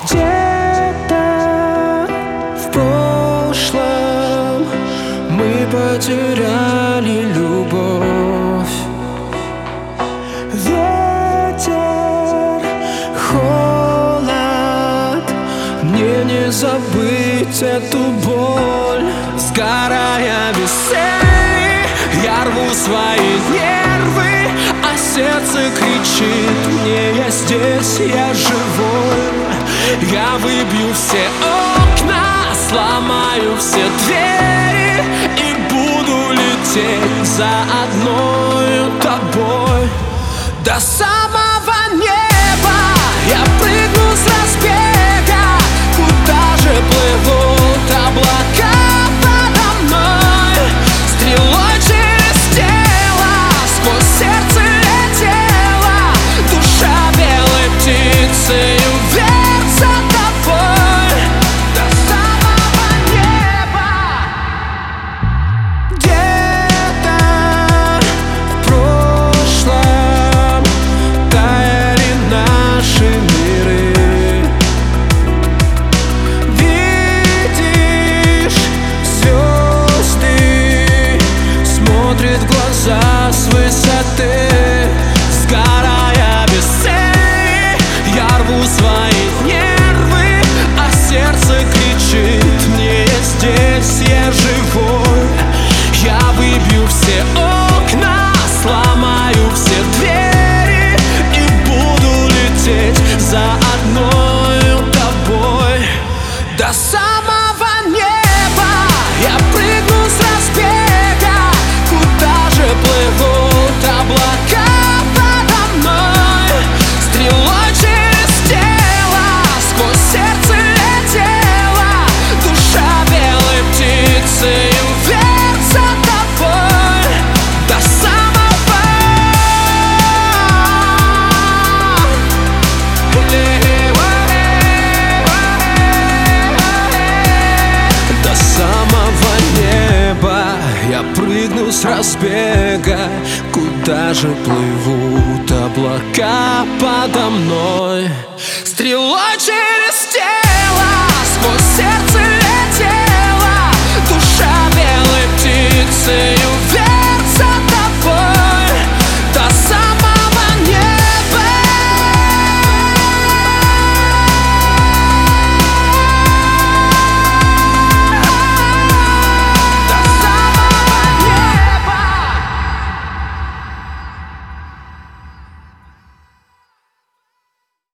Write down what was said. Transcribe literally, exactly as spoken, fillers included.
Где-то в прошлом мы потеряли любовь. Ветер, холод, мне не забыть эту боль. Сгорая без цели, я рву свои нервы, а сердце кричит мне: я здесь, я живой. Я выбью все окна, сломаю все двери и буду лететь за одной тобой. До самого неба я прыгну с разбега. Куда же плывут облака подо мной? Стрелой через тело, сквозь сердце летела душа белой птицы. Вверх за тобой до самого неба. Где-то в прошлом таяли наши миры. Видишь, звезды смотрят в глаза с высоты. Сгорая без цели, я рву свои нервы, а сердце кричит мне: я здесь, я живой. Я выбью все окна, сломаю все двери и буду лететь за одной тобой. До самого неба я прыгну с разбега. Куда же плывут облака подо мной? Стрелой через тело, сквозь сердце летела душа белой птицы. Вверх за тобой до самого до самого неба я прыгну с разбега. Куда же плывут облака подо мной? Стрелой через тело, сквозь сердце летела душа белой птицы.